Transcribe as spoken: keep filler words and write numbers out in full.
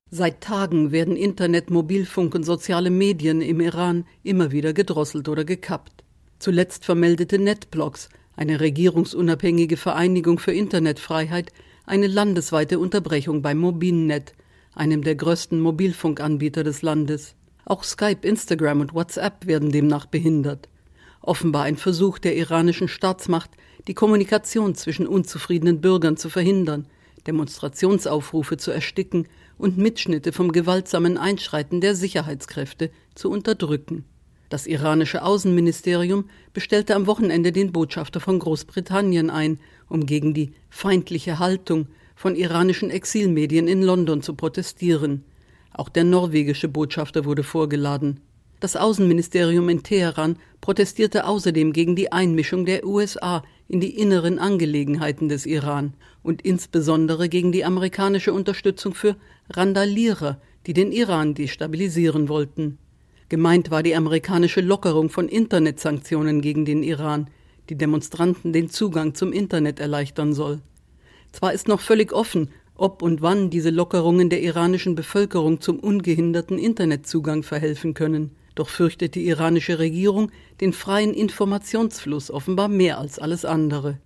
Seit Tagen werden Internet, Mobilfunk und soziale Medien im Iran immer wieder gedrosselt oder gekappt. Zuletzt vermeldete NetBlocks, eine regierungsunabhängige Vereinigung für Internetfreiheit, eine landesweite Unterbrechung beim Mobilnet, einem der größten Mobilfunkanbieter des Landes. Auch Skype, Instagram und WhatsApp werden demnach behindert. Offenbar ein Versuch der iranischen Staatsmacht, die Kommunikation zwischen unzufriedenen Bürgern zu verhindern, Demonstrationsaufrufe zu ersticken und Mitschnitte vom gewaltsamen Einschreiten der Sicherheitskräfte zu unterdrücken. Das iranische Außenministerium bestellte am Wochenende den Botschafter von Großbritannien ein, um gegen die feindliche Haltung von iranischen Exilmedien in London zu protestieren. Auch der norwegische Botschafter wurde vorgeladen. Das Außenministerium in Teheran protestierte außerdem gegen die Einmischung der U S A in die inneren Angelegenheiten des Iran und insbesondere gegen die amerikanische Unterstützung für Randalierer, die den Iran destabilisieren wollten. Gemeint war die amerikanische Lockerung von Internetsanktionen gegen den Iran, die Demonstranten den Zugang zum Internet erleichtern soll. Zwar ist noch völlig offen, ob und wann diese Lockerungen der iranischen Bevölkerung zum ungehinderten Internetzugang verhelfen können. Doch fürchtet die iranische Regierung den freien Informationsfluss offenbar mehr als alles andere.